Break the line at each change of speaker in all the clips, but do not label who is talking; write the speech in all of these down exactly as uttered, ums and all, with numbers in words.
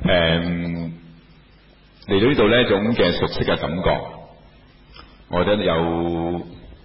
誒嚟到呢度呢一種嘅熟悉嘅感覺，我覺得有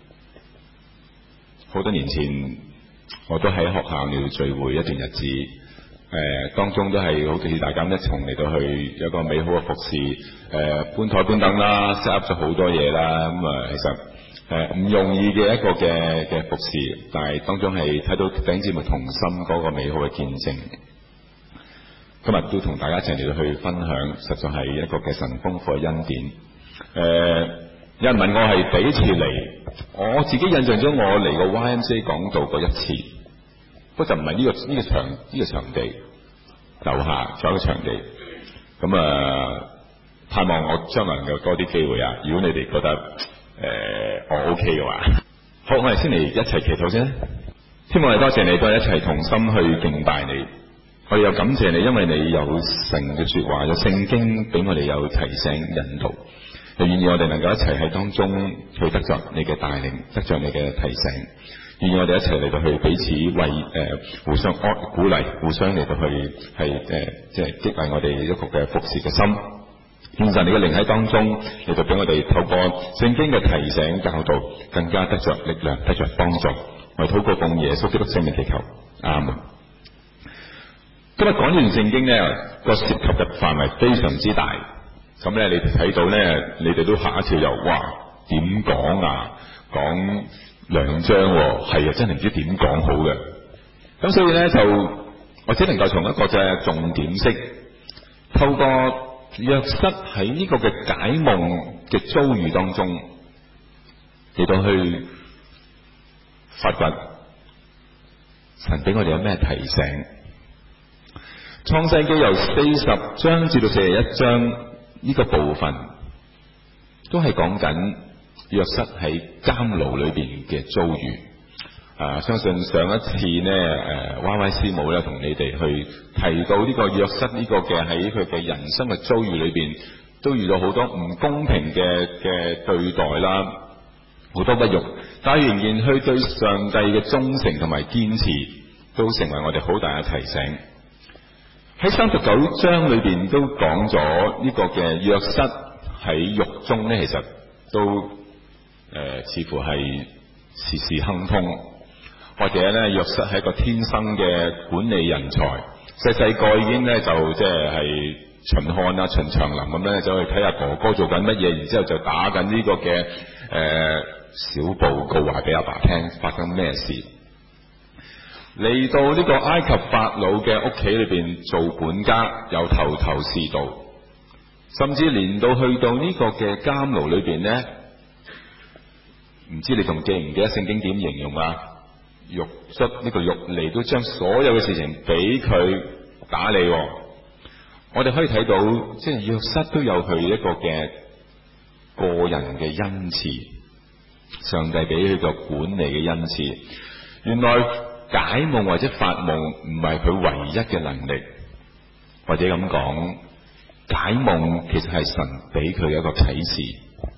好多年前我都喺學校嚟聚會一段日子，誒、呃、當中都係好似大家一同嚟到去有一個美好嘅服侍，誒、呃、搬台搬凳啦 set up 咗好多嘢啦，咁、嗯、啊其實誒唔、呃、容易嘅一個嘅嘅服侍，但係當中係睇到弟兄姊妹同心嗰個美好嘅見證。今日都同大家一齊嚟到去分享，實在係一個嘅神豐富嘅恩典。誒、呃，有人問我係第一次嚟，我自己印象中我嚟過 Y M C A 講道過一次，不過就唔係呢個呢、呢個場呢、呢個場地，樓下仲有一個場地。咁啊、呃，盼望我將來能夠多啲機會啊！如果你哋覺得誒、呃、我 OK 嘅話，好，我哋先嚟一齊祈禱先。希望我哋多謝你，都係一齊同心去敬拜你。我哋又感謝你，因為你有神嘅說話，有聖經俾我哋有提醒引導，又願意我哋能夠一齊喺當中去得着你嘅帶領，得着你嘅提醒，願意我哋一齊嚟到去彼此為誒、呃、互相安鼓勵，互相嚟到去係誒即係激勵我哋一個嘅服侍嘅心。願神你嘅靈喺當中嚟到俾我哋透過聖經嘅提醒教導，更加得着力量，得着幫助。我哋禱告奉耶穌基督聖名祈求，阿門。今日講呢段聖經呢個涉及嘅範圍非常之大，咁呢，你哋睇到呢，你哋都嚇一跳，又哇點講啊？講兩章喎，係啊，真係唔知點講好嘅。咁所以呢，就我只能夠從一個嘅重點式，透過約瑟喺呢個嘅解夢嘅遭遇當中嚟到去發掘神俾我哋有咩提醒。創世記由四十章至到四十一章呢個部分，都係講緊約瑟喺監牢裏邊嘅遭遇。啊，相信上一次呢，誒 Y Y 師母咧同你哋去提到呢個約瑟呢個嘅喺佢嘅人生嘅遭遇裏邊，都遇到好多唔公平嘅嘅對待啦，好多不容，但係仍然去對上帝嘅忠誠同埋堅持，都成為我哋好大嘅提醒。喺三十九章裏邊都講咗呢個嘅約瑟喺獄中呢，其實都誒、呃、似乎係事事亨通，或者呢，約瑟係一個天生嘅管理人才，細細個已經呢，就即係巡看啊、巡長林咁咧，走去睇下哥哥做緊乜嘢，然之後就打緊呢個嘅誒、呃、小報告話俾阿爸聽發生咩事。嚟到呢個埃及法老嘅屋企裏邊做管家，又頭頭是道，甚至連到去到呢個嘅監牢裏邊呢，唔知你仲記唔記得聖經點形容啊？獄卒呢個獄吏都將所有嘅事情俾佢打理。我哋可以睇到，即係約瑟都有佢一個嘅個人嘅恩賜，上帝俾佢個管理嘅恩賜。原來解夢或者發夢唔係佢唯一嘅能力，或者咁講，解夢其實係神俾佢嘅一個啟示。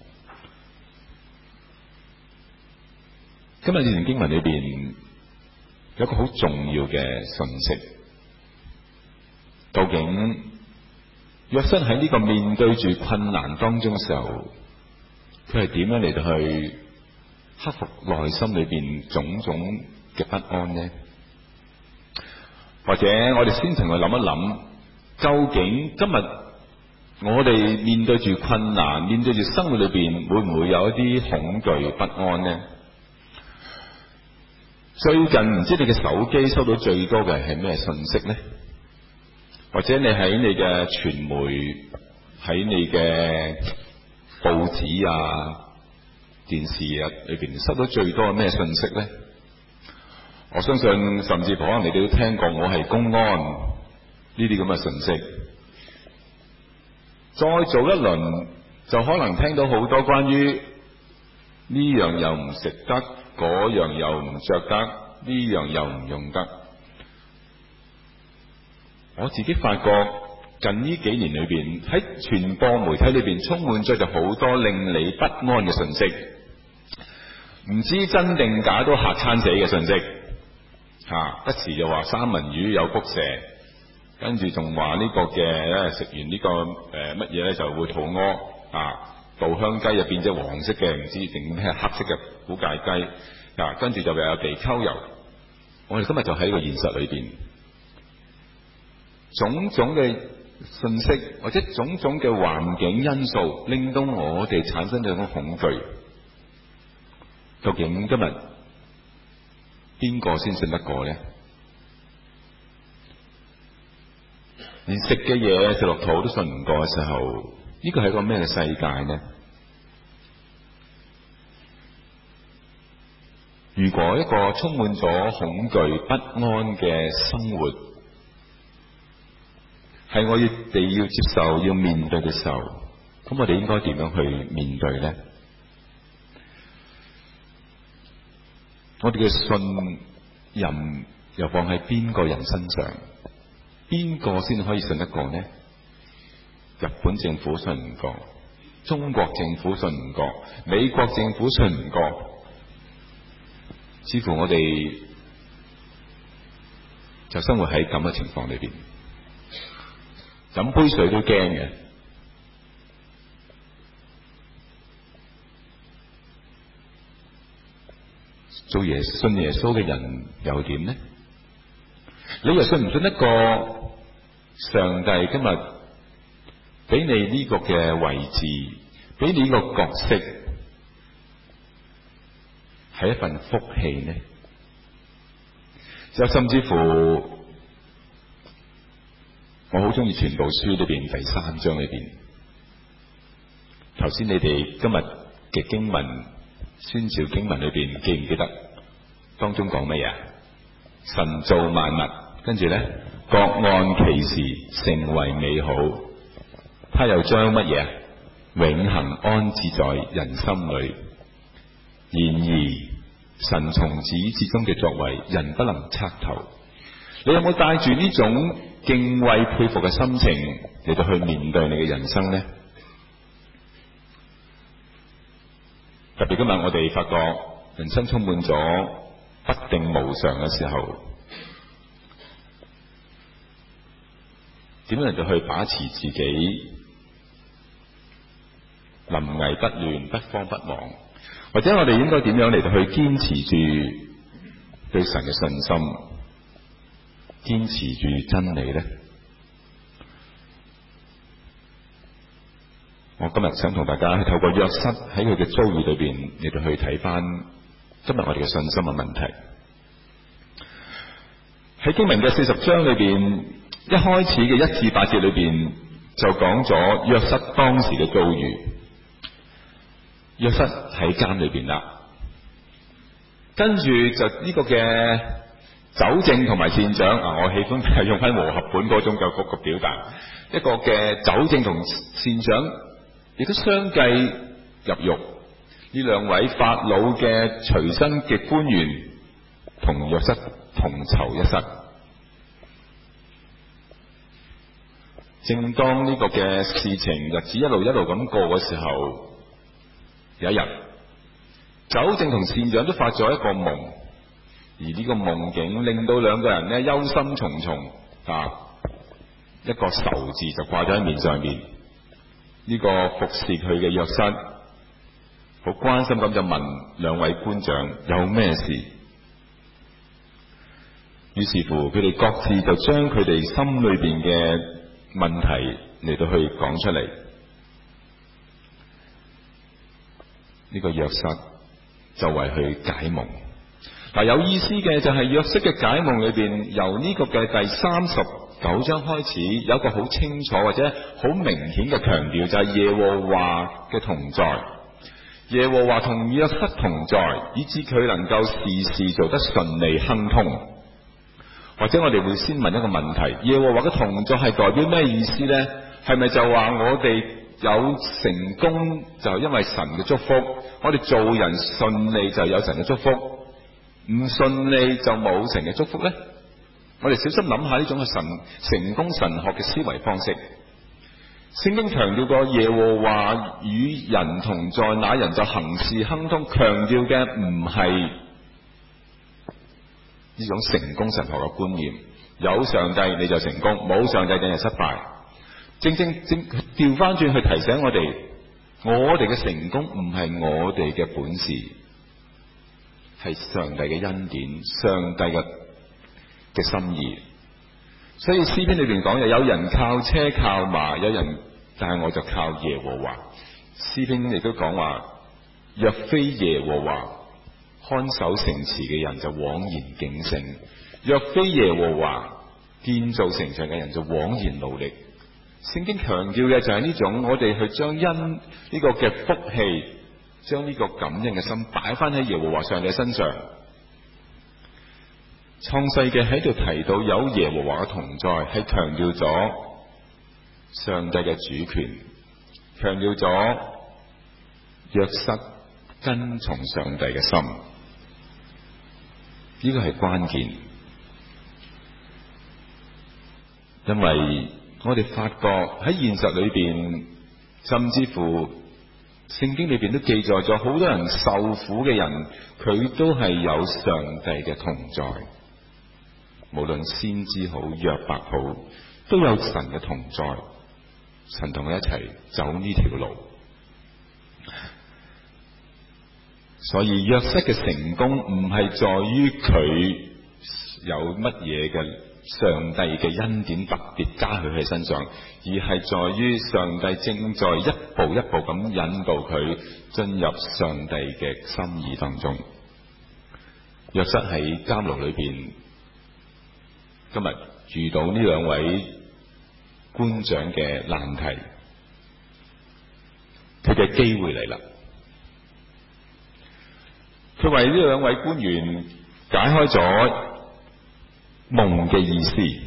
今日呢段經文裏邊有一個好重要嘅信息，究竟約瑟喺呢個面對住困難當中嘅時候，佢係點樣嚟到去克服內心裏邊種種嘅不安呢？或者我哋先同佢諗一諗，究竟今日我哋面對住困難，面對住生活裏邊，會唔會有一啲恐懼不安呢？最近唔知你嘅手機收到最多嘅係咩信息呢？或者你喺你嘅傳媒、喺你嘅報紙啊、電視啊裏邊收到最多嘅咩信息呢？我相信甚至可能你哋都聽過我係公安呢啲咁嘅信息。再做一輪就可能聽到好多關於呢樣又唔食得，嗰樣又唔着得，呢樣又唔用得。我自己發覺近呢幾年裏邊喺傳播媒體裏邊充滿咗就好多令你不安嘅信息，唔知真定假都嚇餐死嘅信息。吓、啊，一時就話三文魚有輻射， 跟住仲話呢個嘅咧食完呢、這個誒乜嘢咧就會肚屙啊！稻香雞入邊隻黃色嘅唔知定咩黑色嘅古芥雞啊，跟住就又有地溝油。我哋今日就喺呢個現實裏邊，種種嘅信息或者種種嘅環境因素，令到我哋產生咗一種恐懼。究竟今日邊個先信得過呢？連食嘅嘢食落肚都信唔過嘅時候，呢個係一個咩嘅世界呢？如果一個充滿咗恐懼不安嘅生活係我哋要接受要面對嘅時候，咁我哋應該點樣去面對呢？我哋嘅信任又放喺邊個人身上？邊個先可以信得過呢？日本政府信唔過，中國政府信唔過，美國政府信唔過，似乎我哋就生活喺咁嘅情況裏邊，飲杯水都驚嘅。做耶信耶穌嘅人又點呢？你又信唔信得過上帝今日俾你呢個嘅位置，俾你呢個角色係一份福氣呢？就甚至乎我好中意傳道書裏邊第三章裏邊，頭先你哋今日嘅經文宣召經文裏邊記唔記得當中講乜嘢？神造萬物，跟住咧各按其時成為美好，他又將乜嘢永恆安置在人心裏。然而神從始至終嘅作為，人不能測透。你有冇帶住呢種敬畏佩服嘅心情嚟到去面對你嘅人生呢？特別今日我哋發覺人生充滿咗不定無常嘅時候，點樣嚟到去把持自己臨危不亂、不慌不忙？或者我哋應該點樣嚟到去堅持住對神嘅信心，堅持住真理呢？我今日想同大家去透過約瑟喺佢嘅遭遇裏邊嚟到去睇翻今日我哋嘅信心嘅問題。喺經文嘅四十章裏邊，一開始嘅一至八節裏邊就講咗約瑟當時嘅遭遇。約瑟喺監裏邊啦，跟住就呢個嘅酒政同埋善長啊，我喜歡係用翻和合本嗰種嘅嗰個表達，一個嘅酒政同善長亦都相繼入獄。呢兩位法老嘅隨身嘅官員同約瑟同囚一室。正當呢個嘅事情日子一路一路咁過嘅時候，有一日，酒政同善長都發咗一個夢，而呢個夢境令到兩個人咧憂心忡忡啊！一個愁字就掛咗喺面上面。呢、這個服侍佢嘅約瑟好關心咁就問兩位官長有咩事，於是乎佢哋各自就將佢哋心裏邊嘅問題嚟到去講出嚟。呢個約瑟就為佢解夢。嗱，有意思嘅就係約瑟嘅解夢裏邊，由呢個嘅第三十九章開始，有一個好清楚或者好明顯嘅強調，就係耶和華嘅同在。耶和華同約瑟同在，以致佢能夠事事做得順利亨通。或者我哋會先問一個問題：耶和華嘅同在係代表咩意思呢？係咪就話我哋有成功就因為神嘅祝福，我哋做人順利就有神嘅祝福，唔順利就冇神嘅祝福呢？我哋小心諗下呢種嘅神成功神學嘅思維方式。聖經強調過耶和華與人同在，那人就行事亨通，強調嘅唔係呢種成功神學嘅觀念， 有上帝你就成功，冇上帝你就失敗。正正正調翻轉去提醒我哋，我哋嘅成功唔係我哋嘅本事，係上帝嘅恩典，上帝嘅嘅心意。所以詩篇裏邊講，有人靠車靠馬，有人但係我就靠耶和華。詩篇亦都講話，若非耶和華看守城池嘅人就枉然警醒，若非耶和華建造城牆嘅人就枉然勞力。聖經強調嘅就係呢種，我哋去將恩呢個嘅福氣，將呢個感恩嘅心擺翻喺耶和華上帝身上。創世記喺度提到有耶和華嘅同在，係強調咗上帝嘅主權，強調咗約瑟跟從上帝嘅心，呢個係關鍵。因為我哋發覺喺現實裏邊，甚至乎聖經裏邊都記載咗好多人受苦嘅人，佢都係有上帝嘅同在。無論先知好，約伯好，都有神嘅同在，神同佢一齊走呢條路。所以約瑟嘅成功唔係在於佢有乜嘢嘅上帝嘅恩典特別加佢喺身上，而係在於上帝正在一步一步咁引導佢進入上帝嘅心意當中。約瑟喺監牢裏邊，今日遇到呢兩位官長嘅難題，佢嘅機會嚟啦。佢為呢兩位官員解開咗夢嘅意思，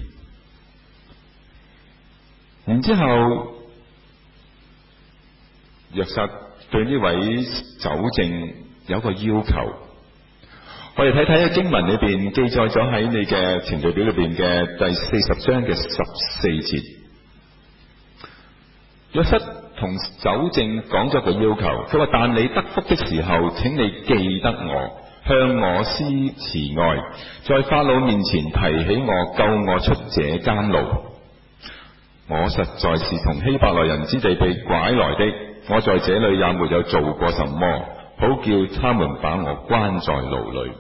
然之後約瑟對呢位酒政有個要求。我哋睇睇喺經文裏邊記載咗喺你嘅程序表裏邊嘅第四十章嘅十四節，約瑟同酒政講咗個要求，佢話：但你得福的時候，請你記得我，向我施慈愛，在法老面前提起我，救我出這監牢。我實在是從希伯來人之地被拐來的，我在這裏也沒有做過什麼，好叫他們把我關在牢裏。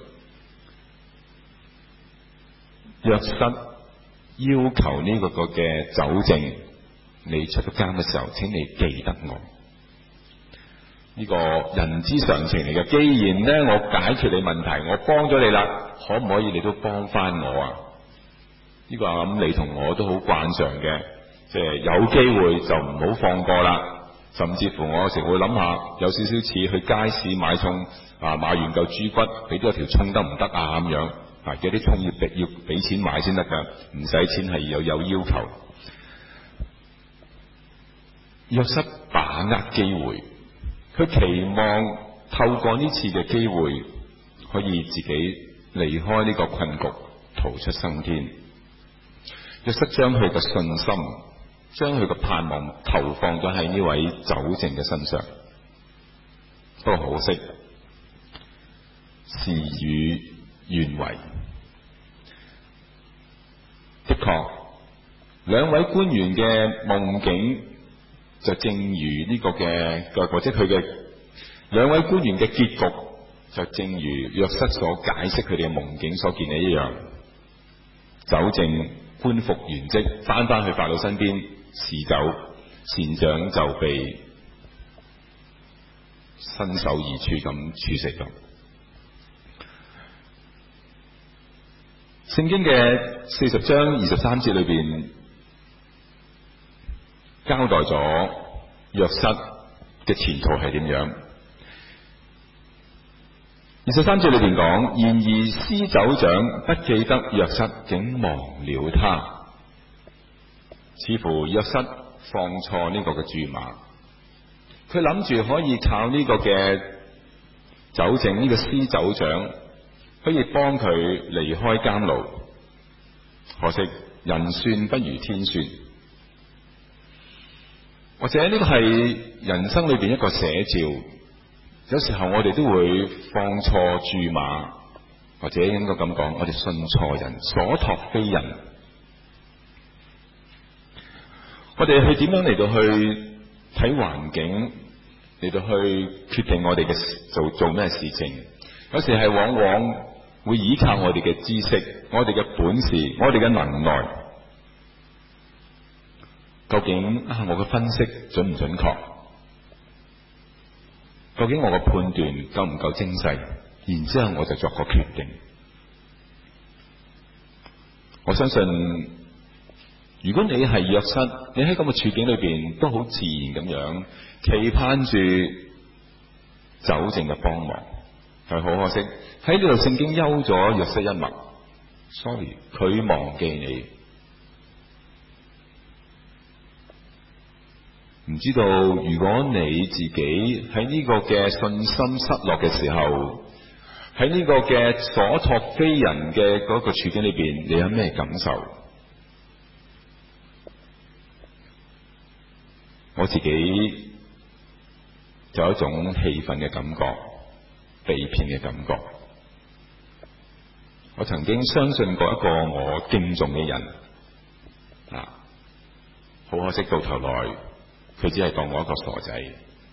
約瑟要求呢個個嘅酒政，你出咗監嘅時候，請你記得我。呢、這個人之常情嚟嘅。既然呢，我解決你問題，我幫咗你啦，可唔可以你都幫翻我啊？呢、這個我諗你同我都好慣常嘅，即係有機會就唔好放過啦。甚至乎我有時會諗下，有少少似去街市買餸啊，買完嚿豬骨，俾多條葱得唔得啊？咁樣。啊！有啲葱要俾要俾錢買先得噶，唔使錢係有有要求。約瑟把握機會，佢期望透過呢次嘅機會，可以自己離開呢個困局，逃出生天。約瑟將佢嘅信心，將佢嘅盼望投放咗喺呢位酒政嘅身上。不過可惜，事與願違。的確，兩位官員嘅夢境就正如呢個嘅，或者佢嘅兩位官員嘅結局就正如約瑟所解釋佢哋嘅夢境所見嘅一樣。酒政官復原職，翻返去法老身邊侍酒，善長就被身首異處咁處死咗。聖經嘅四十章二十三節裏邊交代咗約瑟嘅前途係點樣。二十三節裏邊講：然而司酒長不記得約瑟，竟忘了他。似乎約瑟放錯呢個嘅注碼，佢諗住可以靠呢個嘅酒政，呢個司酒長可以幫佢離開監牢，可惜人算不如天算。或者呢個係人生裏邊一個寫照，有時候我哋都會放錯注碼，或者應該咁講，我哋信錯人，所託非人， 我哋去點樣嚟到去睇環境，嚟到去決定我哋嘅做做咩事情？有時係往往會依靠我哋嘅知識、我哋嘅本事、我哋嘅能耐。究竟啊，我嘅分析準唔準確？究竟我嘅判斷夠唔夠精細？然之後我就作個決定。我相信，如果你係約瑟，你喺咁嘅處境裏邊都好自然咁樣期盼住酒政嘅幫忙。係好可惜，喺呢度聖經休咗約瑟一脈。sorry， 佢忘記你。唔知道如果你自己喺呢個嘅信心失落嘅時候，喺呢個嘅所託非人嘅嗰個處境裏邊，你有咩感受？我自己就有一種氣憤嘅感覺，被騙嘅感覺。我曾經相信過一個我敬重嘅人，啊，好可惜到頭來佢只係當我一個傻仔。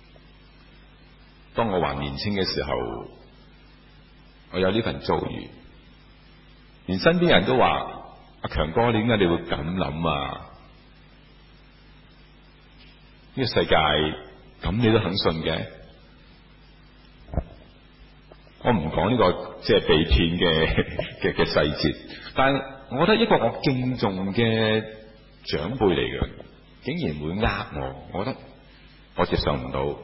當我還年輕嘅時候，我有呢份遭遇，連身邊人都話：阿強哥，點解你會咁諗啊？呢個世界咁你都肯信嘅？我唔講呢個即係被騙嘅嘅嘅細節，但係我覺得一個我敬重嘅長輩嚟嘅，竟然會呃我，我覺得我接受唔到。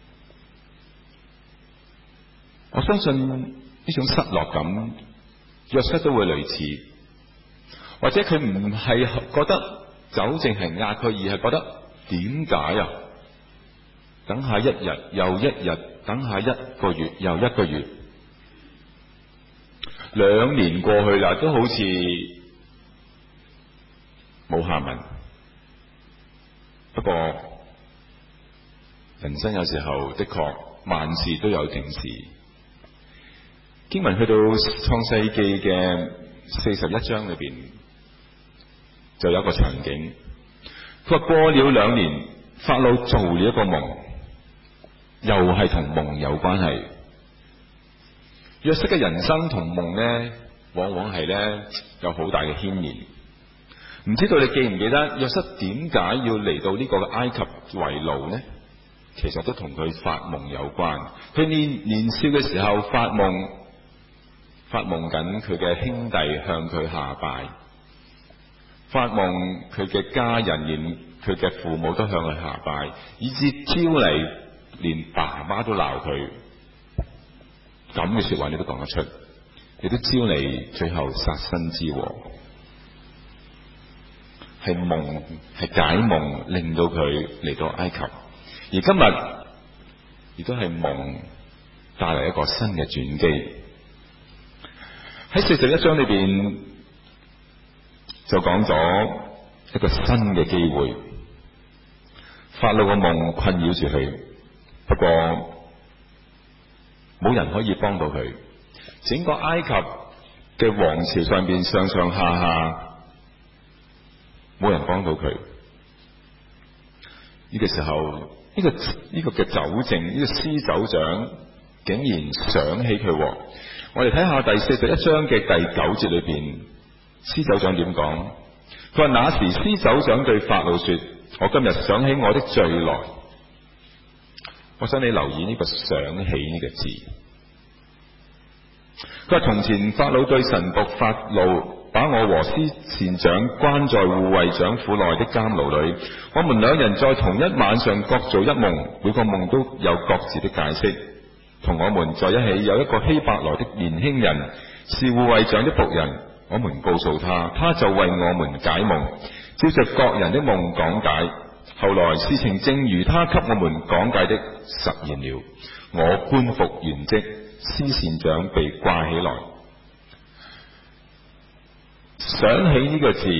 我相信呢種失落感，約瑟都會類似，或者佢唔係覺得酒政係呃佢，而係覺得點解啊？等下一日又一日，等下一個月又一個月，兩年過去啦，都好似冇下文。不過人生有時候的確萬事都有定時。經文去到創世記嘅四十一章裏邊，就有一個場景。佢話過了兩年，法老做了一個夢，又係同夢有關係。約瑟嘅人生同夢呢，往往係呢有好大嘅牽連。唔知道你記唔記得約瑟點解要嚟到呢個埃及為奴呢？其實都同佢發夢有關。佢年年少嘅時候發夢，發夢緊佢嘅兄弟向佢下拜，發夢佢嘅家人連佢嘅父母都向佢下拜，以至招嚟連爸爸都鬧佢。咁嘅說話你都講得出，你都招嚟最後殺身之禍。係夢，係解夢令到佢嚟到埃及，而今日亦都係夢帶嚟一個新嘅轉機。喺四十一章裏邊就講咗一個新嘅機會。法老嘅夢困擾住佢，不過冇人可以幫到佢。整個埃及嘅王朝上邊上上下下冇人幫到佢。呢個時候，呢個呢個嘅酒政，呢個司酒長竟然想起佢。我哋睇下第四十一章嘅第九節裏邊，司酒長點講？佢話那時司酒長對法老說：我今日想起我的罪來。我想你留意呢個想起呢個字。佢話從前法老對臣僕發怒，把我和司膳長關在護衛長府內的監牢裏。我們兩人在同一晚上各做一夢，每個夢都有各自的解釋。同我們在一起有一個希伯來的年輕人，是護衛長的僕人。我們告訴他，他就為我們解夢，照着各人的夢講解。後來事情正如他給我們講解的實現了。我官復原職，司膳長被掛起來。想起呢個字，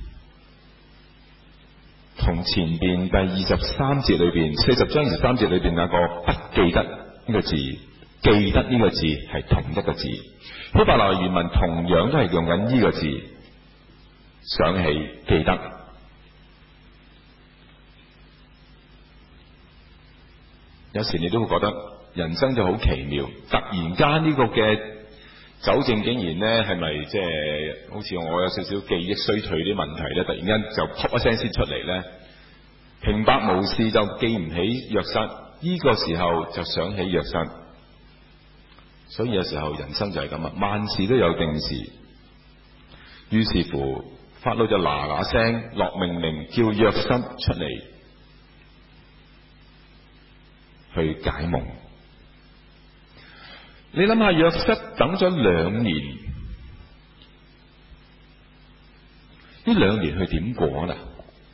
同前邊第二十三節裏邊四十章二十三節裏邊那個不記得呢個字，記得呢個字係同一個字。希伯來原文同樣都係用緊呢個字，想起記得。 有時你都會覺得人生就好奇妙，突然間呢個嘅酒政竟然呢係咪即係好似我有少少記憶衰退啲問題呢？突然間就噗一聲先出嚟呢，平白無事就記唔起約瑟，呢個時候就想起約瑟。所以有時候人生就係咁啊，萬事都有定時。於是乎法老就嗱嗱聲落命令叫約瑟出嚟去解夢。你諗下，約瑟等咗兩年，呢兩年佢點過啦？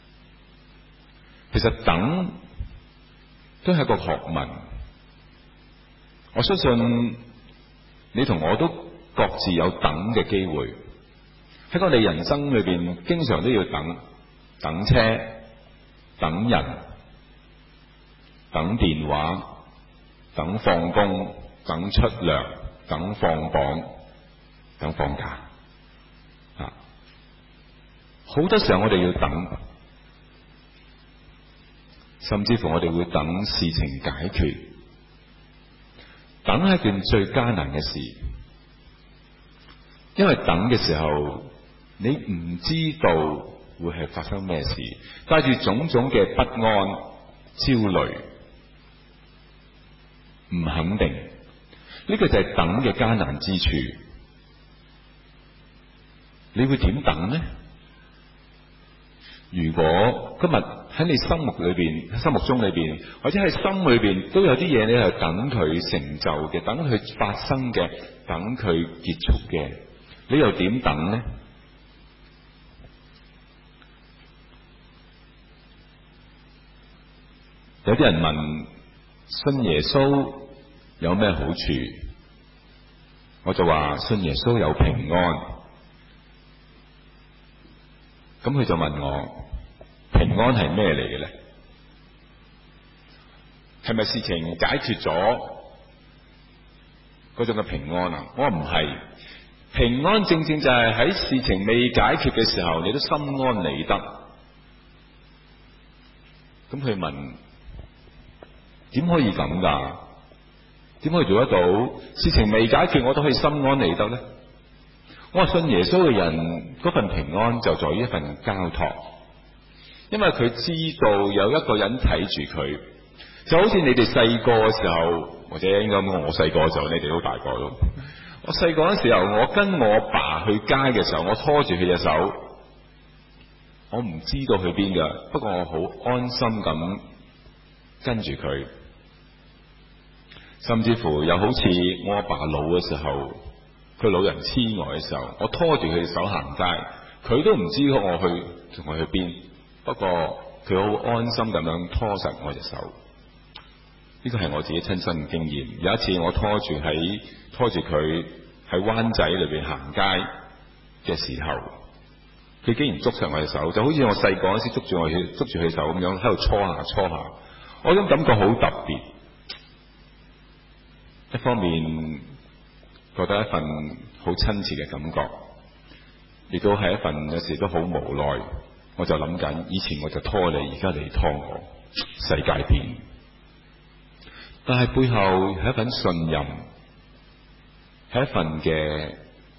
其實等都係個學問。我相信你同我都各自有等嘅機會。喺我哋人生裏邊，經常都要等，等車、等人、等電話、等放工、等出糧、等放榜、等放假。啊，好多時候我哋要等，甚至乎我哋會等事情解決。等係一件最艱難嘅事，因為等嘅時候，你唔知道會係發生咩事，帶住種種嘅不安、焦慮、唔肯定，呢個就係等嘅艱難之處。你會點等呢？如果今日喺你心目裏邊、心目中裏邊，或者喺心裏邊都有啲嘢，你係等佢成就嘅，等佢發生嘅，等佢結束嘅，你又點等呢？有啲人問信耶穌有咩好處，我就話信耶穌有平安。咁佢就問我，平安係咩嚟嘅呢？係咪事情解決咗嗰種嘅平安啊？我話唔係，平安正正就係喺事情未解決嘅時候，你都心安理得。咁佢問，點可以咁㗎？點可以做得到？事情未解決，我都可以心安理得呢？我話信耶穌嘅人嗰份平安就在於一份交託，因為佢知道有一個人睇住佢，就好似你哋細個嘅時候，或者應該講我細個嘅時候，你哋都大個咯。我細個嘅時候，我跟我爸去街嘅時候，我拖住佢隻手，我唔知道去邊㗎，不過我好安心咁跟住佢，甚至乎又好似我阿爸老嘅時候，佢老人痴呆嘅時候，我拖住佢隻手行街，佢都唔知我去同我去邊，不過佢好安心咁樣拖實我隻手。呢個係我自己親身嘅經驗。有一次我拖住喺拖住佢喺灣仔裏邊行街嘅時候，佢竟然捉實我隻手，就好似我細個嗰時捉住我捉住佢手咁樣喺度搓下搓下，我種感覺好特別。一方面覺得一份好親切嘅感覺，亦都係一份有時都好無奈。我就諗緊，以前我就拖你，而家你拖我，世界變。但係背後係一份信任，係一份嘅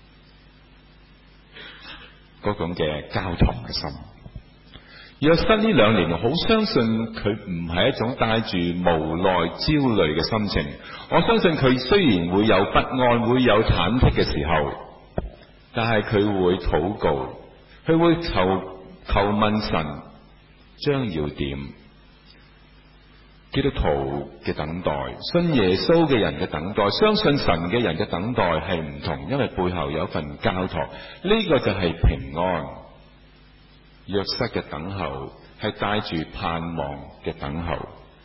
嗰種嘅交託嘅心。約瑟呢兩年，我好相信佢唔係一種帶住無奈焦慮嘅心情。我相信佢雖然會有不安，會有忐忑嘅時候，但係佢會禱告，佢會求求問神將要點。基督徒嘅等待，信耶穌嘅人嘅等待，相信神嘅人嘅等待係唔同，因為背後有一份交託，呢、這個就係平安。約瑟嘅等候係帶住盼望嘅等候。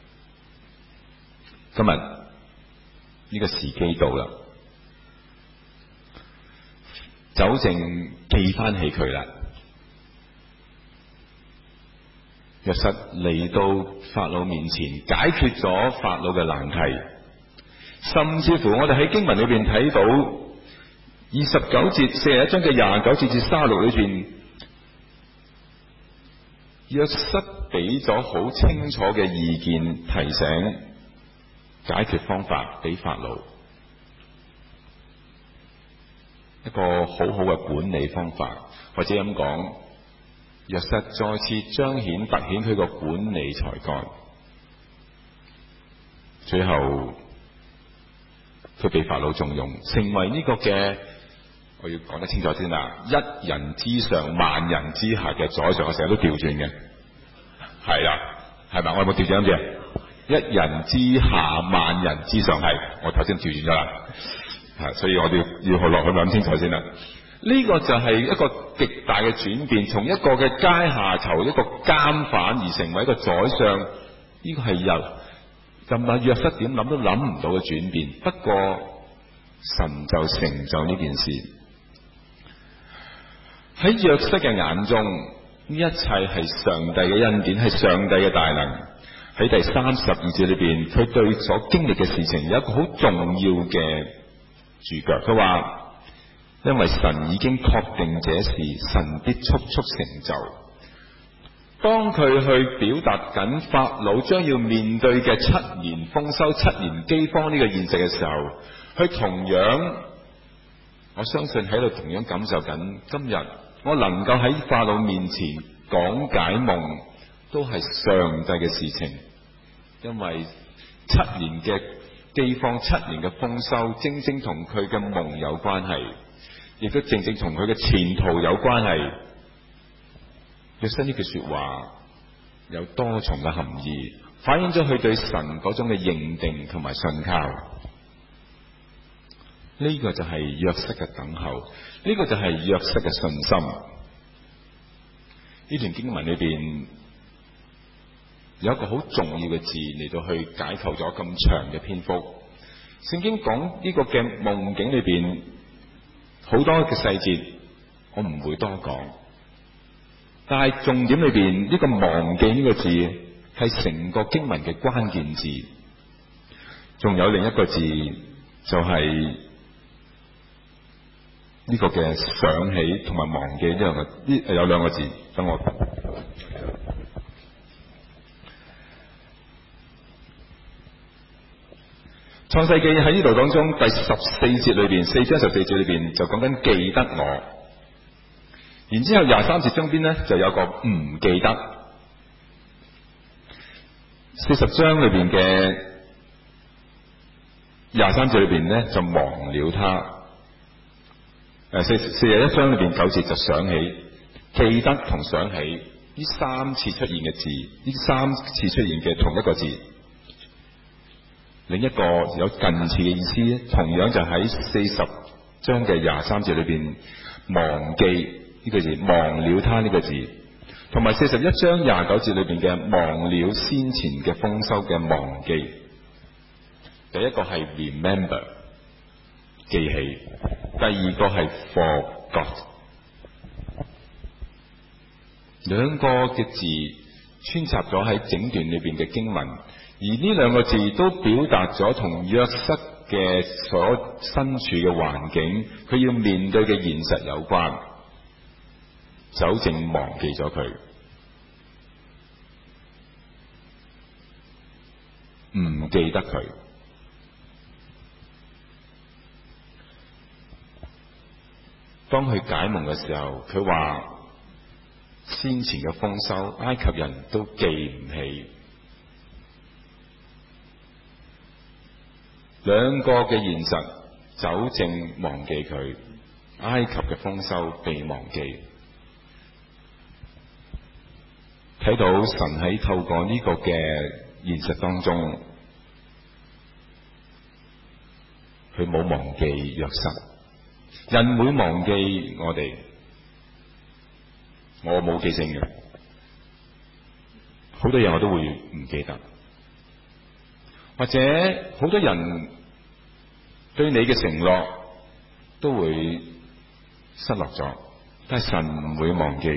今日呢個時機到啦，酒政記翻起佢啦。約瑟嚟到法老面前，解決咗法老嘅難題，甚至乎我哋喺經文裏邊睇到二十九節四十一章嘅廿九節至三十六裏邊，約瑟俾咗好清楚嘅意見提醒， 解決方法俾法老，一個好好嘅管理方法，或者咁講，約瑟再次彰顯凸顯佢個管理才幹。最後佢被法老重用，成為呢個嘅，我要講得清楚先啦，一人之上萬人之下嘅宰相。我成日都調轉嘅，係啦，係咪？我有冇調轉啱嘅？一人之下萬人之上，係我頭先調轉咗啦，係，所以我哋要要落去諗清楚先啦。呢、這個就係一個極大嘅轉變，從一個嘅階下囚，一個監犯而成為一個宰相，呢、這個係由咁啊約瑟點諗都諗唔到嘅轉變。不過神就成就呢件事。喺約瑟嘅眼中，呢一切係上帝嘅恩典，係上帝嘅大能。喺第三十二節裏邊，佢對所經歷嘅事情有一個好重要嘅注腳。佢話：因為神已經確定這事，神必速速成就。當佢去表達緊法老將要面對嘅七年豐收、七年饑荒呢個現實嘅時候，佢同樣，我相信喺度同樣感受緊，今日我能夠喺法老面前講解夢，都係上帝嘅事情。因為七年嘅饑荒、七年嘅豐收，正正同佢嘅夢有關係，亦都正正同佢嘅前途有關係。約瑟呢句說話有多重嘅含義，反映咗佢對神嗰種嘅認定同埋信靠。呢個就係約瑟嘅等候，呢個就係約瑟嘅信心。呢段經文裏邊有一個好重要嘅字嚟到去解構咗咁長嘅篇幅。聖經講呢個嘅夢境裏邊好多嘅細節，我唔會多講。但係重點裏邊呢個忘記呢個字係成個經文嘅關鍵字。仲有另一個字就係呢個嘅想起同埋忘記呢兩個，呢有兩個字，等我創世記喺呢度當中第十四節裏邊，四章十四節裏邊就講緊記得我，然之後廿三節中邊呢就有個唔記得，四十章裏邊嘅廿三節裏邊呢就忘了他，誒四四十一章裏邊九節就想起，記得同想起呢三次出現嘅字，呢三次出現嘅同一個字。另一個有近似嘅意思，同樣就喺四十章嘅廿三節裏邊，忘記呢個字，忘了他呢個字，同埋四十一章廿九節裏邊嘅忘了先前嘅豐收嘅忘記。第一個係 remember 記起，第二個係 forgot。兩個嘅字穿插咗喺整段裏邊嘅經文。而呢兩個字都表達咗同約瑟嘅所身處嘅環境，佢要面對嘅現實有關，糾正忘記咗佢，唔記得佢。當佢解夢嘅時候，佢話先前嘅豐收，埃及人都記唔起。兩個嘅現實糾正忘記佢，埃及嘅豐收被忘記。睇到神喺透過呢個嘅現實當中，佢冇忘記約瑟。人會忘記我哋，我冇記性嘅，好多嘢我都會唔記得。或者好多人對你嘅承諾都會失落咗，但係神唔會忘記。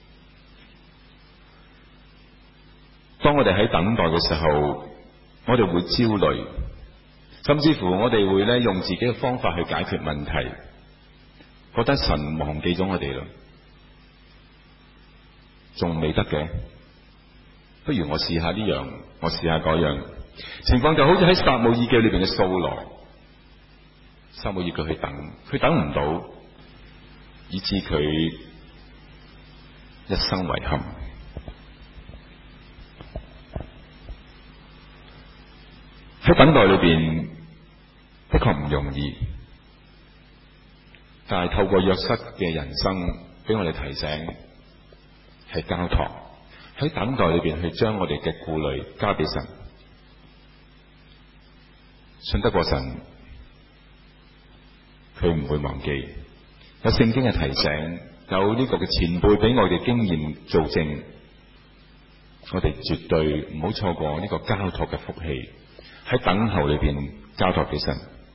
當我哋喺等待嘅時候，我哋會焦慮，甚至乎我哋會咧用自己嘅方法去解決問題，覺得神忘記咗我哋啦，仲未得嘅，不如我試下呢樣，我試下嗰樣。 情況就好似喺撒母耳記裏邊嘅掃羅，撒母耳叫佢等，佢等唔到，以致佢一生遺憾。喺等待裏邊的確唔容易，但係透過約瑟嘅人生俾我哋提醒，係交託，喺等待裏邊去將我哋嘅顧慮交俾神，信得過神，佢唔會忘記。有聖經嘅提醒，有呢個嘅前輩俾我哋經驗做證，我哋絕對唔好錯過呢個交託嘅福氣。喺等候裏邊交託俾神。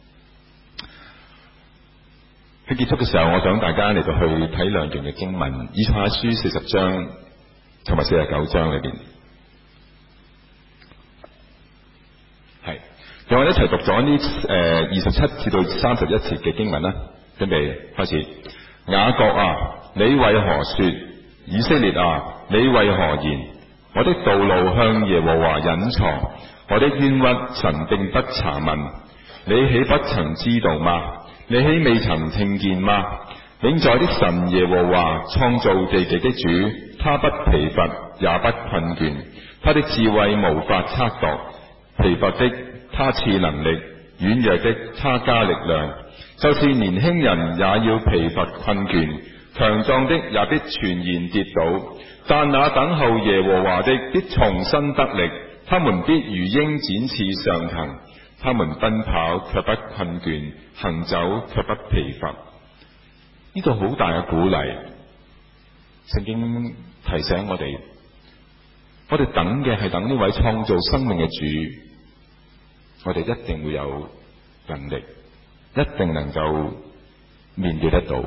喺結束嘅時候，我想大家嚟到去睇兩段嘅經文，以賽亞書四十章同埋四十九章裏邊，係讓我一齊讀咗呢誒二十七至到三十一節嘅經文啦。準備開始。雅各啊，你為何說？以色列啊，你為何言？我的道路向耶和華隱藏，我的冤屈神並不查問。你豈不曾知道嗎？你豈未曾聽見嗎？永在的神耶和華創造地極的主，他不疲乏也不困倦，他的智慧無法測度。疲乏的他賜能力，軟弱的他加力量。就是年輕人也要疲乏困倦，強壯的也必全然跌倒。但那等候耶和華的必重新得力，他們必如鷹展翅上騰，他們奔跑卻不困倦，行走卻不疲乏。呢度好大嘅鼓勵，聖經提醒我哋，我哋等嘅係等呢位創造生命嘅主，我哋一定會有能力，一定能夠面對得到。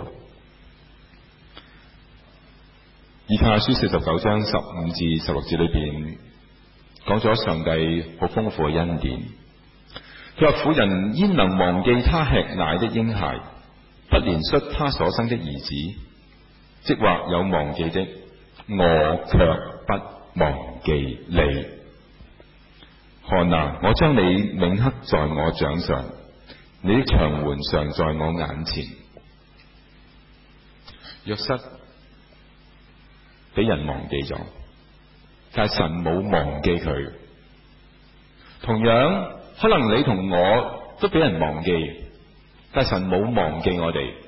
以賽亞書四十九章十五至十六節裏邊講咗上帝好豐富嘅恩典。佢話：婦人焉能忘記他吃奶的嬰孩，不憐恤他所生的兒子？即或有忘記的，我卻不忘記你。看哪，我將你銘刻在我掌上，你的牆垣常在我眼前。約瑟俾人忘記咗，但係神冇忘記佢。同樣，可能你同我都俾人忘記，但係神冇忘記我哋。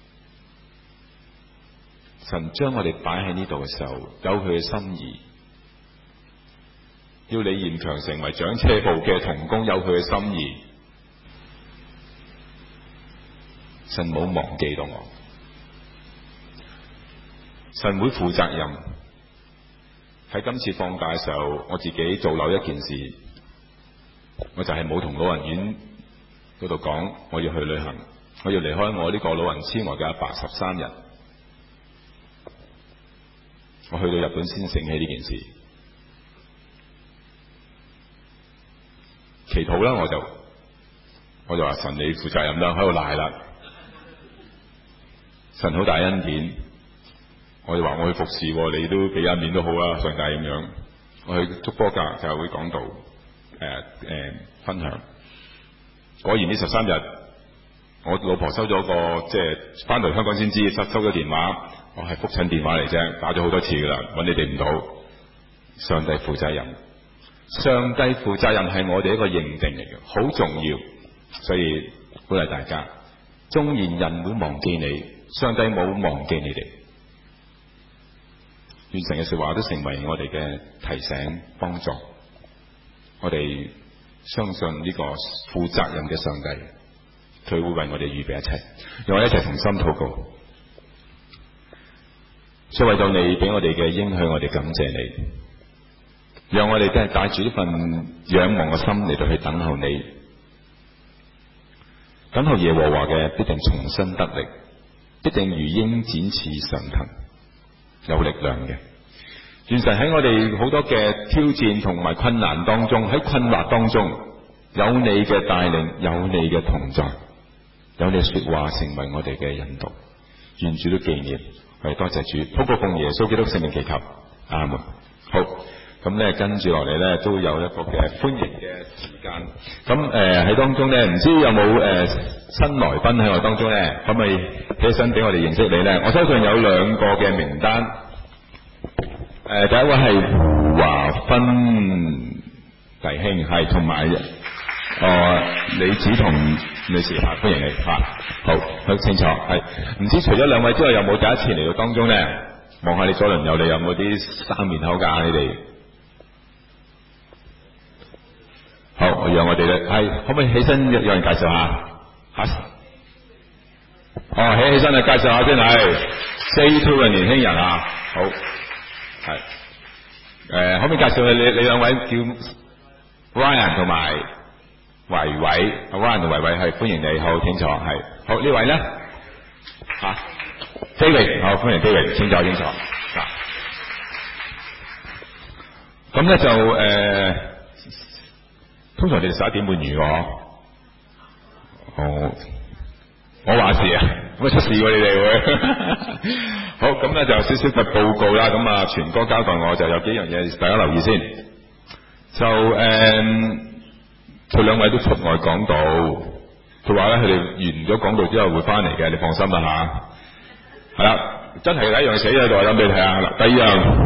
神將我哋擺喺呢度嘅時候，有佢嘅心意。要李彥強成為長車部嘅同工，有佢嘅心意。神冇忘記到我。神會負責任。喺今次放假嘅時候，我自己做漏一件事，我就係冇同老人院嗰度講我要去旅行，我要離開我呢個老人痴呆嘅阿爸十三日。我去到日本先醒起呢件事，祈禱啦，我就我就話神，你負責任啦，喺度賴啦。神好大恩典。我哋話我去服侍，你都俾一面都好啦，上帝咁樣。我去祝波格教會講道，誒、呃、誒、呃、分享。果然呢十三日，我老婆收咗個即係翻嚟香港先知，收收咗電話，我係覆診電話嚟啫，打咗好多次噶啦，揾你哋唔到。上帝負責任，上帝負責任係我哋一個認定嚟嘅，好重要。所以鼓勵大家，縱然人會忘記你，上帝冇忘記你哋。願神嘅說話都成為我哋嘅提醒幫助，我哋相信呢個負責任嘅上帝，佢會為我哋預備一切。讓我一齊同心禱告。所以為到你俾我哋嘅應許，我哋感謝你，讓我哋都係帶住呢份仰望嘅心嚟到去等候你，等候耶和華嘅必定重新得力，必定如鷹展翅上騰，有力量嘅。願神喺我哋好多嘅挑戰同埋困難當中，喺困惑當中，有你嘅帶領，有你嘅同在，有你說話成為我哋嘅引導。願主都紀念，我哋多謝主，禱告奉耶穌基督聖名祈求，阿門。好。 咁咧跟住落嚟咧都有一個嘅歡迎嘅時間。咁誒喺當中咧，唔知有冇誒、呃、新來賓喺我當中咧，可唔可以起身俾我哋認識你咧？我相信有兩個嘅名單。誒、呃、第一位係胡華芬弟兄，係同埋誒李子彤女士，嚇歡迎你嚇。好，好清楚係。唔知除咗兩位之外，有冇第一次嚟到當中咧？望下你左鄰右里有冇啲生面口㗎？你哋好，我讓我哋咧係可唔可以起身有人介紹下嚇？哦，起起身啊，介紹下先係 Say Two 嘅年輕人啊，好係誒，可唔可以介紹你你兩位叫 Ryan 同埋維維 ，Ryan 同維維係歡迎你，好清楚係好呢位咧嚇。David， 好歡迎 David， 清楚清楚。咁咧就誒、呃，通常你哋十一點半完喎。哦，我話事啊，咁啊出事喎你哋會。好，咁咧就有少少嘅報告啦。咁啊，全哥交代我就有幾樣嘢大家留意先。就誒，佢、呃、兩位都出外講道，佢話咧佢哋完咗講道之後會翻嚟嘅，你放心啦嚇。係啦，真係第一樣寫喺度，我諗俾你睇下啦。第二樣，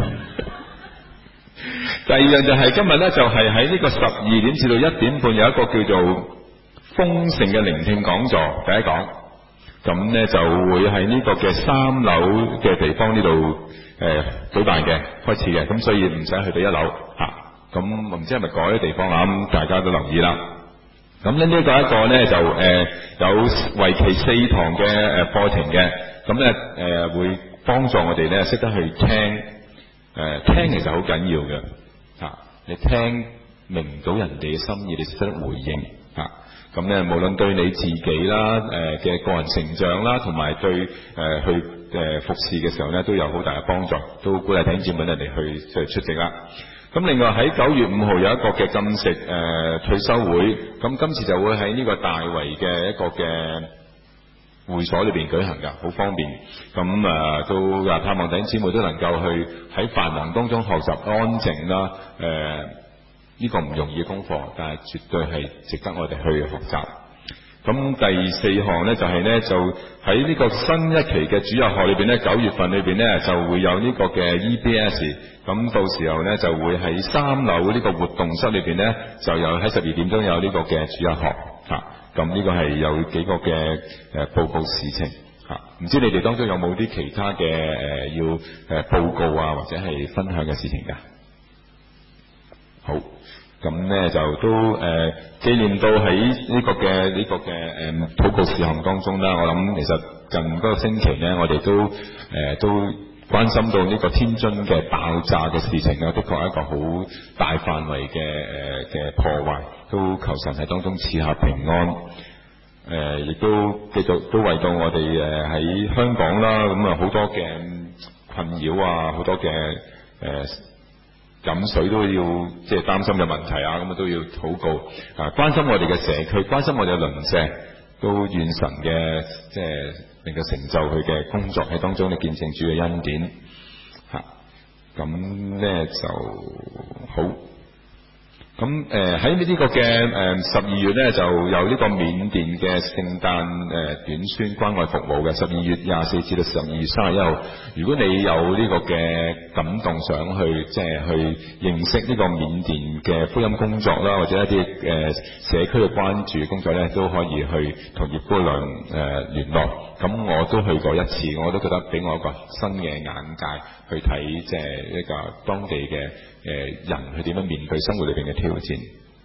第二樣就係今日咧，就係喺呢個十二點至到一點半有一個叫做豐盛嘅聆聽講座，第一講。咁咧就會喺呢個嘅三樓嘅地方呢度誒舉辦嘅，開始嘅。咁所以唔使去到一樓嚇。咁我唔知係咪改咗地方啊？咁大家都留意啦。咁咧呢個一個咧就誒、呃、有為期四堂嘅誒課程嘅。咁咧誒會幫助我哋咧識得去聽，誒、呃、聽其實好緊要嘅嚇、啊。你聽明到人哋嘅心意，你識得回應嚇。咁、啊、咧無論對你自己啦，誒、呃、嘅個人成長啦，同埋對誒、呃、去誒、呃、服侍嘅時候咧，都有好大嘅幫助，都鼓勵弟兄姊妹人哋去即係出席啦。咁另外喺九月五號有一個嘅禁食誒、呃、退休會，咁今次就會喺呢個大圍嘅一個嘅會所裏邊舉行㗎，好方便。咁啊，都啊盼望弟兄姊妹都能夠去喺繁忙當中學習安靜啦。誒、呃，呢、這個唔容易嘅功課，但係絕對係值得我哋去學習。咁第四項呢，就係、是、呢，就喺呢個新一期嘅主日學裏邊呢，九月份裏邊呢，就會有呢個嘅 E B S。咁到時候呢，就會喺三樓呢個活動室裏邊呢，就有喺十二點鐘有呢個嘅主日學嚇。咁呢個係有幾個嘅誒、呃、報告事情嚇，唔、啊、知你哋當中有冇啲其他嘅誒、呃、要誒、呃、報告啊，或者係分享嘅事情㗎？好，咁咧就都誒、呃、紀念到喺呢個嘅呢、這個嘅誒、呃、禱告事項當中啦。我諗其實近嗰個星期咧，我哋都誒、呃、都關心到呢個天津嘅爆炸嘅事情啦，的確係一個好大範圍嘅誒嘅破壞。都求神喺當中賜下平安，誒、呃，亦都繼續都為到我哋誒喺香港啦，咁啊好多嘅困擾啊，好多嘅誒飲水都要即係擔心嘅問題啊，咁啊都要禱告啊，關心我哋嘅社區，關心我哋嘅鄰舍，都願神嘅即係能夠成就佢嘅工作喺當中，你見證主嘅恩典嚇，咁咧就好。咁誒喺呢個嘅誒十二月咧，就有呢個緬甸嘅聖誕誒、呃、短宣關愛服務嘅，十二月廿四至到十二月三十一號。如果你有呢個嘅感動，想去即係去認識呢個緬甸嘅福音工作啦，或者一啲誒、呃、社區嘅關注工作咧，都可以去同葉姑娘誒聯絡。咁我都去過一次，我都覺得俾我一個新嘅眼界去睇即係呢個當地嘅。誒人去點樣面對生活裏邊嘅挑戰？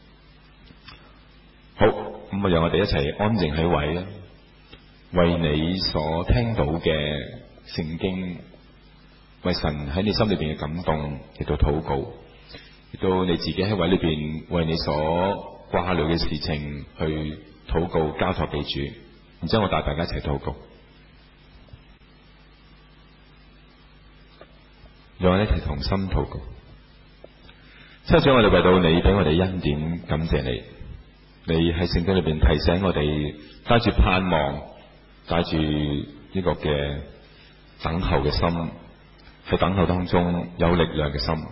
好，咁啊，讓我哋一齊安靜喺位啦，為你所聽到嘅聖經，為神喺你心裏邊嘅感動嚟到禱告，亦都你自己喺位裏邊為你所掛慮嘅事情去禱告交託俾主，然之後我帶大家一齊禱告，讓我哋一齊同心禱告。親愛，我哋為到你俾我哋恩典，感謝你。你喺聖經裏邊提醒我哋，帶住盼望，帶住呢個嘅等候嘅心，喺等候當中有力量嘅心，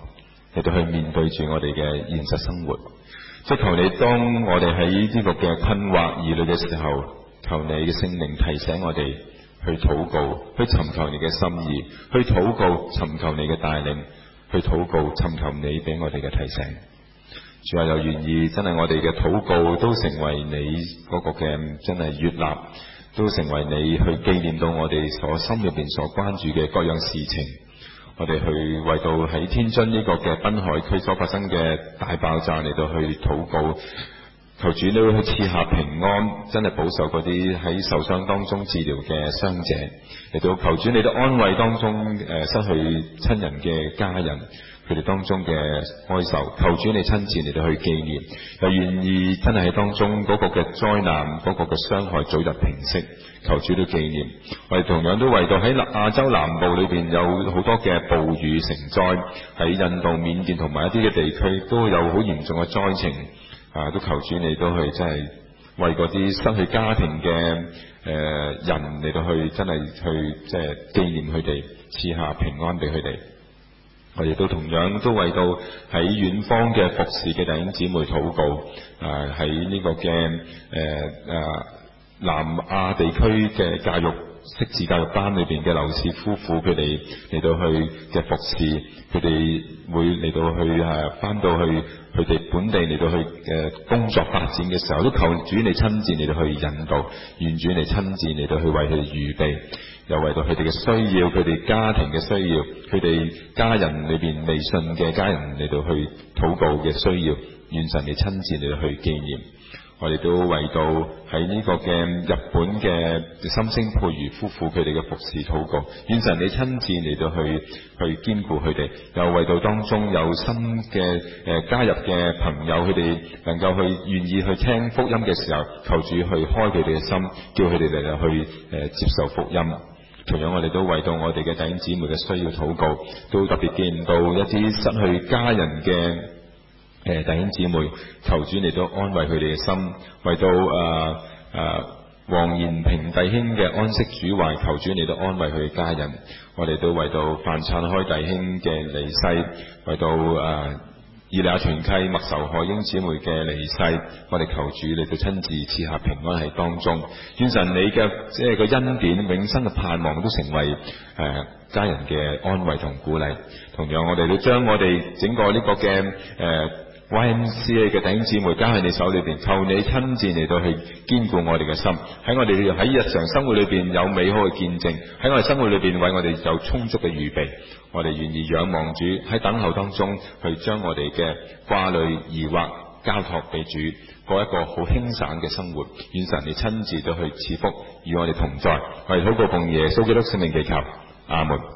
嚟到去面對住我哋嘅現實生活。即係求你當我哋喺呢個嘅困惑疑慮嘅時候，求你嘅聖靈提醒我哋去禱告，去尋求你嘅心意，去禱告尋求你嘅帶領，去禱告尋求你俾我哋嘅提醒。主啊，又願意真係我哋嘅禱告都成為你嗰個嘅真係悅納，都成為你去紀念到我哋所心入邊所關注嘅各樣事情。我哋去為到喺天津呢個嘅濱海區所發生嘅大爆炸嚟到去禱告，求主你會去賜下平安，真係保守嗰啲喺受傷當中治療嘅傷者，嚟到求主你都安慰當中誒、呃、失去親人嘅家人，佢哋當中嘅哀愁，求主你親自嚟到去紀念，又願意真係喺當中嗰個嘅災難嗰個嘅傷害早日平息，求主都紀念。我哋同樣都為到喺亞洲南部裏邊有好多嘅暴雨成災，喺印度、緬甸同埋一啲嘅地區都有好嚴重嘅災情，啊，都求主你都去真係為嗰啲失去家庭嘅誒、呃、人嚟到去真係去即係紀念佢哋，賜下平安俾佢哋。我哋都同樣都為到喺遠方嘅服侍嘅弟兄姊妹禱告，啊喺呢個嘅誒誒南亞地區嘅教育識字教育班裏邊嘅劉氏夫婦，佢哋嚟到去嘅服侍，佢哋會嚟到去誒翻到去佢哋本地嚟到去誒工作發展嘅時候，都求主你親自嚟到去引導，願主你親自嚟到去為佢哋預備，又為到佢哋嘅需要，佢哋家庭嘅需要，佢哋家人裏邊未信嘅家人嚟到去禱告嘅需要，願神你親自嚟到去紀念。我哋都為到喺呢個嘅日本嘅心聲佩瑜夫婦佢哋嘅服侍禱告，願神你親自嚟到去去堅固佢哋，又為到當中有新嘅誒、呃、加入嘅朋友，佢哋能夠去願意去聽福音嘅時候，求主去開佢哋嘅心，叫佢哋嚟到去誒、呃、接受福音。同樣我哋都為到我哋嘅弟兄姊妹嘅需要禱告，都特別見到一啲失去家人嘅誒弟兄姊妹，求主嚟到安慰佢哋嘅心，為到誒誒黃延平弟兄嘅安息主懷，求主嚟到安慰佢嘅家人。我哋都為到范燦開弟兄嘅離世，為到誒、呃以利亞傳契麥仇海英姊妹嘅離世，我哋求主你到親自賜下平安喺當中，願神你嘅即係個恩典永生嘅盼望都成為誒、呃、家人嘅安慰同鼓勵。同樣我哋都將我哋整個呢個嘅誒、呃、Y M C A 嘅弟兄姊妹交喺你手裏邊，求你親自嚟到去堅固我哋嘅心，喺我哋喺日常生活裏邊有美好嘅見證，喺我哋生活裏邊為我哋有充足嘅預備。我哋願意仰望主，喺等候當中去將我哋嘅掛慮疑惑交託俾主，過一個好輕省嘅生活。願神你親自都去賜福與我哋同在。我哋禱告奉耶穌基督聖名祈求，阿門。